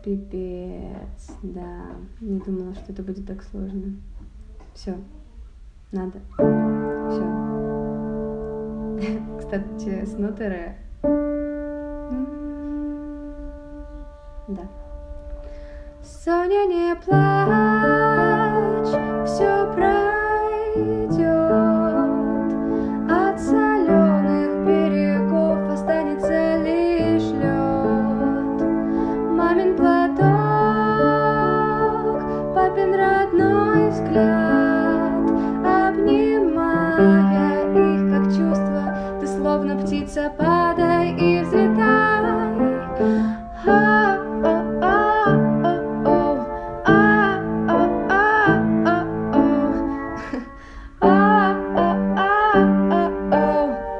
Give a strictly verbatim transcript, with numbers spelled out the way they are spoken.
Пипец, да. Не думала, что это будет так сложно. Все, надо. Все. Кстати, с ноты ре. Да. Соня, не плачь, все пройдет. От соленых берегов останется лишь лед. Мамин платок, папин родной взгляд, обнимая их как чувство, ты словно птица, падай и взлетай.